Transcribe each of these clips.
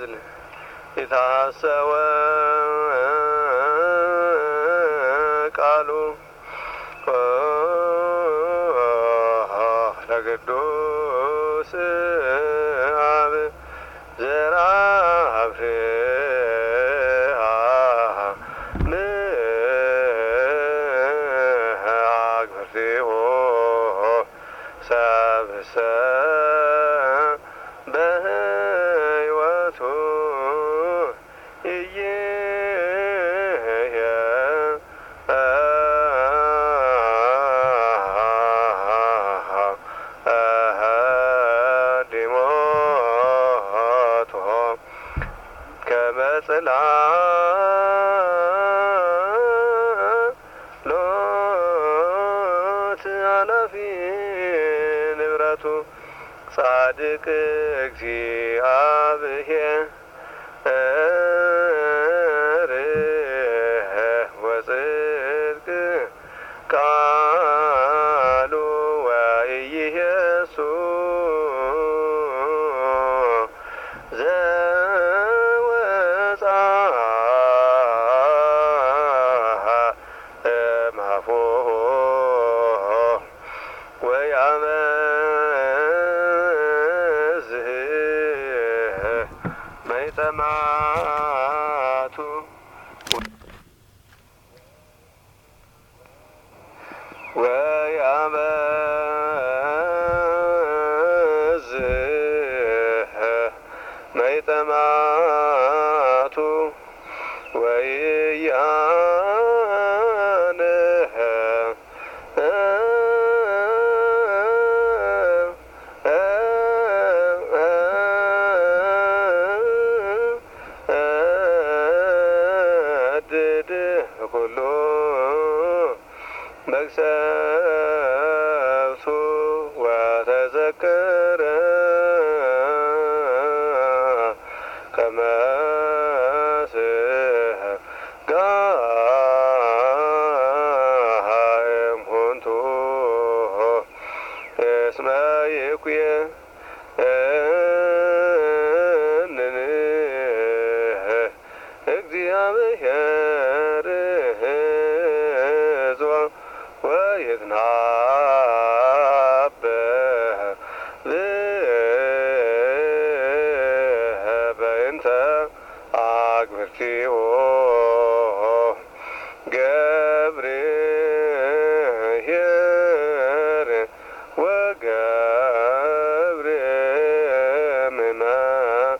እዝል የታሰወ ቃሉ ለቅዱስ አብ ዘራፍሃ አግብርቲሆ ሰብእሰ በሕይወቱ ሎት አላፊ ንብረቱ ጻድቅ እግዚአብሔር ወጽድቅ ቃሉ ወኢየሱ ዘወፃ እምአፉሁ ወያመዝህ መይጠማቱ ወያመዝህ መይጠማቱ ወኢያንህ ድድ ኩሉ መቅሰፍቱ ወተዘከረ ከመ ስጋህም ሁንቱ እስመ ይኩየንን እግዚአብሔር ሕዝቦ ወይትናበህ በእንተ አግብርቲሆ ገብርኄር ወገብርኤል ምእመን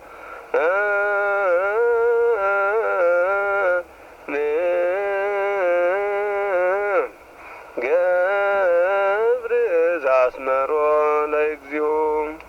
ገብር ዘአስመሮ ለእግዚኦ